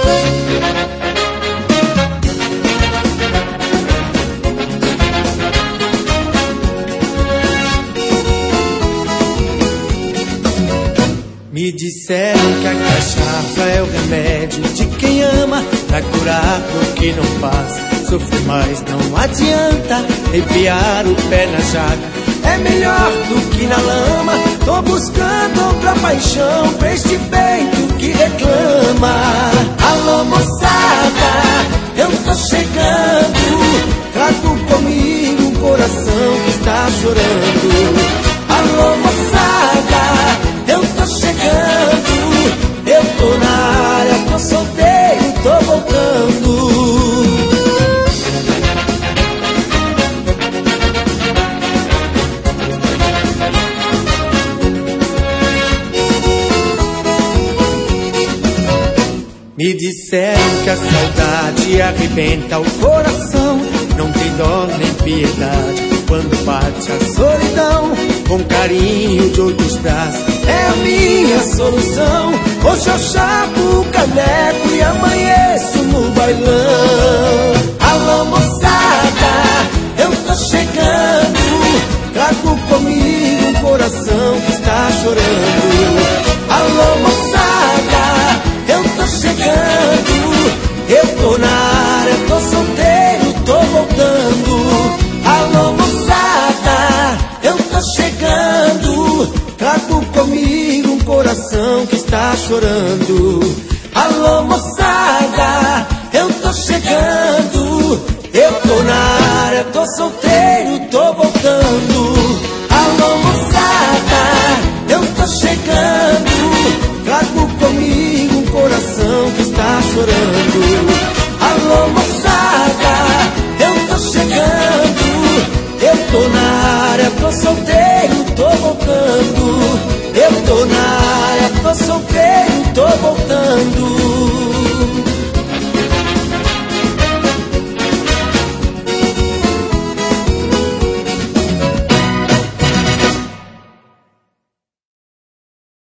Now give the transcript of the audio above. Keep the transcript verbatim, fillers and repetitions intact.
Me disseram que a cachaça é o remédio de quem ama, pra curar do que não faz sofrer, mas não adianta enfiar o pé na jaca, é melhor do que na lama. Tô buscando outra paixão pra este peito que reclama. Alô moçada, eu tô chegando, trago comigo um coração que está chorando. Alô moçada, eu tô chegando, eu tô na área, tô solteiro, tô voltando. Me disseram que a saudade arrebenta o coração, não tem dó nem piedade quando bate a solidão. Com carinho de outros braços é a minha solução. Hoje eu chapo o caneco e amanheço no bailão. Alô moçada, eu tô chegando, trago comigo um coração que está chorando. Alô moçada, eu tô chegando, eu tô na área, tô solteiro, tô voltando. Alô moçada, eu tô chegando, trago comigo um coração que está chorando. Alô moçada, eu tô chegando, eu tô na área, tô solteiro, tô voltando. Alô moçada, eu tô chegando, trago comigo um coração que está chorando. Alô moçada, eu tô chegando, eu tô na área, tô solteiro, tô voltando. Eu tô na área, tô solteiro, tô voltando.